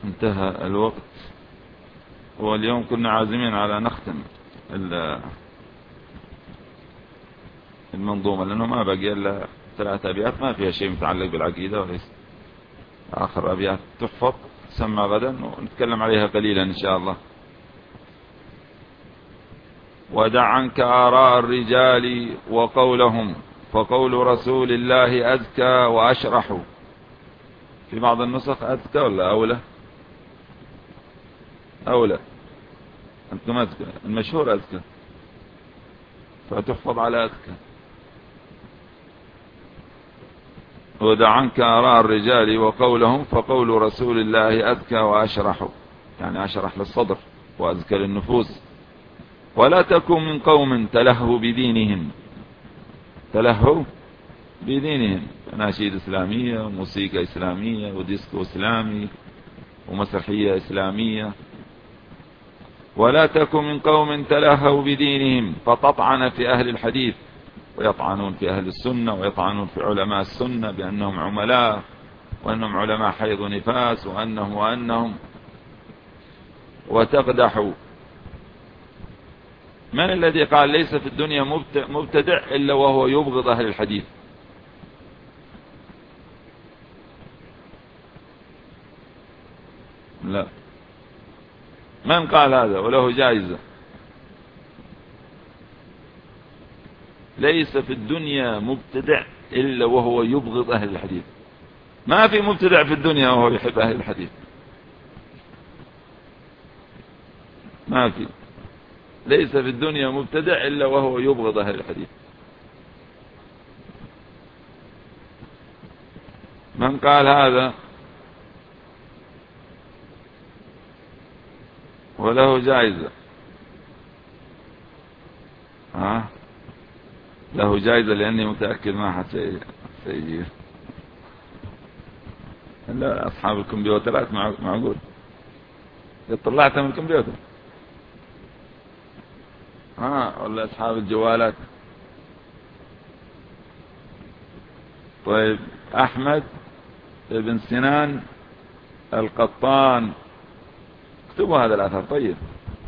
انتهى الوقت، واليوم كنا عازمين على نختم المنظومة، لأنه ما بقي إلا 3 أبيات ما فيها شيء متعلق بالعقيدة، وليس آخر أبيات تحفظ تسمى غدا ونتكلم عليها قليلا إن شاء الله. ودع عنك آراء الرجال وقولهم، فقول رسول الله أزكى وأشرح. في بعض النسخ أزكى ولا أولى؟ أولى، أنتم أزكى، المشهور أزكى، فتحفظ على أزكى. ودع عنك آراء الرجال وقولهم، فقول رسول الله أزكى وأشرح، يعني أشرح للصدر وأزكى للنفوس. ولا تكن من قوم تلهوا بدينهم، تلهوا بدينهم، أناشيد إسلامية وموسيقى إسلامية وديسكو إسلامي ومسرحية إسلامية. ولا تكن من قوم تلهوا بدينهم فتطعن في أهل الحديث، ويطعنون في أهل السنة ويطعنون في علماء السنة بأنهم عملاء وأنهم علماء حيض ونفاس وأنهم وتقدحوا. من الذي قال ليس في الدنيا مبتدع إلا وهو يبغض أهل الحديث؟ لا، من قال هذا وله جائزة؟ ليس في الدنيا مبتدع إلا وهو يبغض أهل الحديث. ما في مبتدع في الدنيا وهو يحب أهل الحديث، ما في. ليس في الدنيا مبتدع إلا وهو يبغض أهل الحديث. من قال هذا وله جائزة، له جائزة، لأني متأكد ما حد سيجيب. لا، أصحاب الكمبيوترات معقول طلعت من الكمبيوتر، ولا أصحاب الجوالات. طيب، أحمد بن سنان القطان، اكتبوا هذا الأثر. طيب،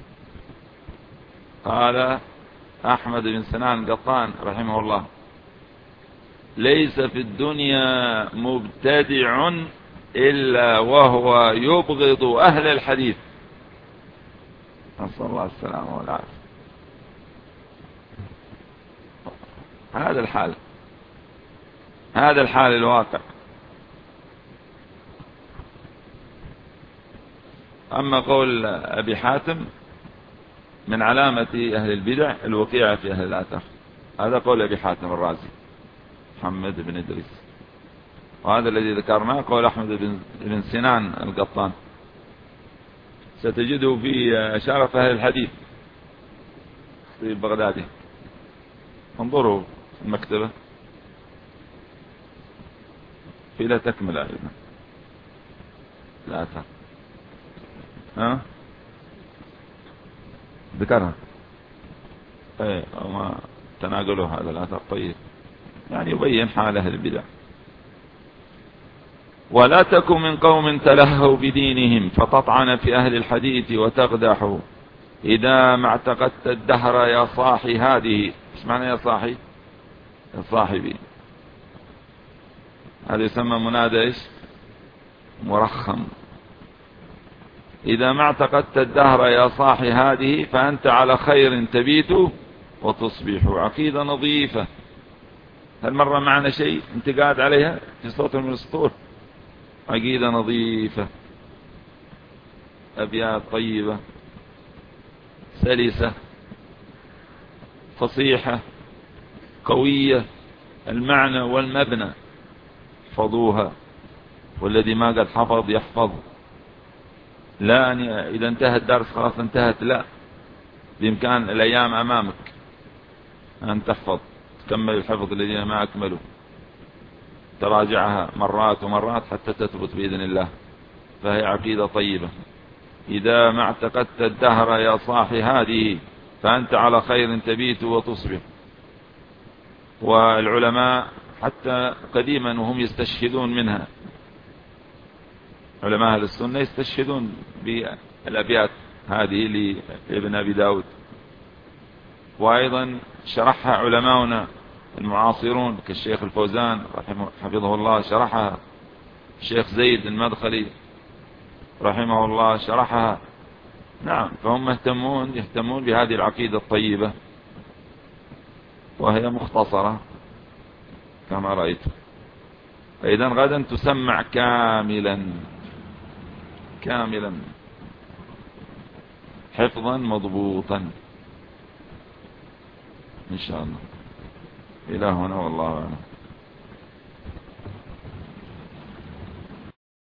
قال أحمد بن سنان القطان رحمه الله: ليس في الدنيا مبتدع إلا وهو يبغض أهل الحديث. نسأل الله السلامة والعافية. هذا الحال الواقع. أما قول أبي حاتم: من علامة أهل البدع الوقيعة في أهل الآثار، هذا قول أبي حاتم الرازي محمد بن إدريس. وهذا الذي ذكرناه قول أحمد بن سنان القطان، ستجده في شرف أهل الحديث في بغدادي. انظروا المكتبة، في لا تكمل أيضا الآثار. ذكرها وما تناقلوا هذا الآثار. طيب، يعني يبين حال أهل البدع. ولا تكن من قوم تلهوا بدينهم فتطعن في أهل الحديث وتقدح، إذا ما اعتقدت الدهر يا صاحي هذه. ايش معنى يا صاحي؟ يا صاحبي. هذا يسمى منادى ايش؟ مرخم. إذا ما اعتقدت الدهر يا صاحي هذه فأنت على خير تبيت وتصبح. عقيدة نظيفة. هل مر معنا شيء انت قاعد عليها في صوت من السطور؟ عقيدة نظيفة، أبيات طيبة سلسة فصيحة قوية المعنى والمبنى. احفظوها، والذي ما قد حفظ يحفظ. لا إذا انتهى الدرس خلاص انتهت، لا، بإمكان الأيام أمامك أن تحفظ، تكمل الحفظ الذين ما أكملوا، تراجعها مرات ومرات حتى تثبت بإذن الله. فهي عقيدة طيبة. إذا ما اعتقدت الدهر يا صاحي هذه فأنت على خير تبيت وتصبح. والعلماء حتى قديما وهم يستشهدون منها. علماء أهل السنة يستشهدون بالأبيات هذه لابن أبي داود. وأيضا شرحها علماؤنا المعاصرون كالشيخ الفوزان حفظه الله شرحها، الشيخ زيد المدخلي رحمه الله شرحها. نعم، فهم يهتمون بهذه العقيدة الطيبة، وهي مختصرة كما رأيت. فإذا غدا تسمع كاملا حفظا مضبوطا إن شاء الله. إلى هنا والله أعلم.